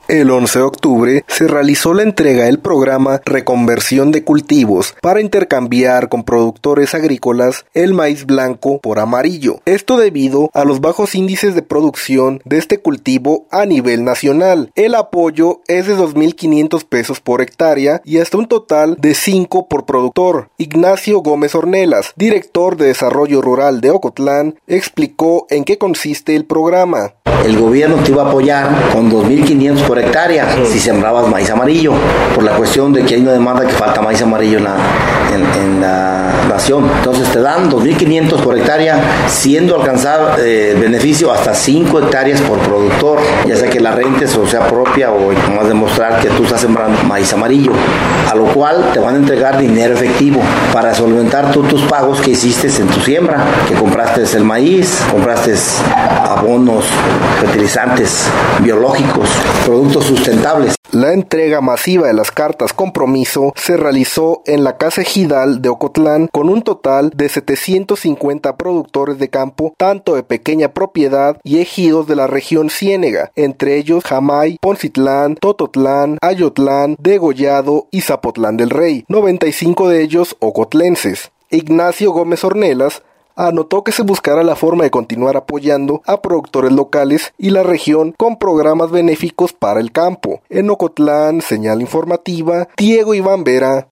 El 11 de octubre se realizó la entrega del programa Reconversión de Cultivos para intercambiar con productores agrícolas el maíz blanco por amarillo. Esto debido a los bajos índices de producción de este cultivo a nivel nacional. El apoyo es de 2.500 pesos por hectárea y hasta un total de 5 por productor. Ignacio Gómez Ornelas, director de Desarrollo Rural de Ocotlán, explicó en qué consiste el programa. El gobierno te iba a apoyar con 2.500 por hectárea si sembrabas maíz amarillo, por la cuestión de que hay una demanda que falta maíz amarillo en la nación. Entonces te dan 2.500 por hectárea, siendo alcanzar beneficio hasta 5 hectáreas por productor, ya sea que la rentes o sea propia o más demostrar que tú estás sembrando maíz amarillo, a lo cual te van a entregar dinero efectivo para solventar tú tus pagos que hiciste en tu siembra, que compraste el maíz, compraste abonos, fertilizantes biológicos, productos sustentables. La entrega masiva de las cartas compromiso se realizó en la Casa Ejidal de Ocotlán con un total de 750 productores de campo, tanto de pequeña propiedad y ejidos de la región Ciénega, entre ellos Jamay, Poncitlán, Tototlán, Ayotlán, Degollado y Zapotlán del Rey, 95 de ellos ocotlenses. Ignacio Gómez Ornelas anotó que se buscará la forma de continuar apoyando a productores locales y la región con programas benéficos para el campo. En Ocotlán, señal informativa, Diego Iván Vera.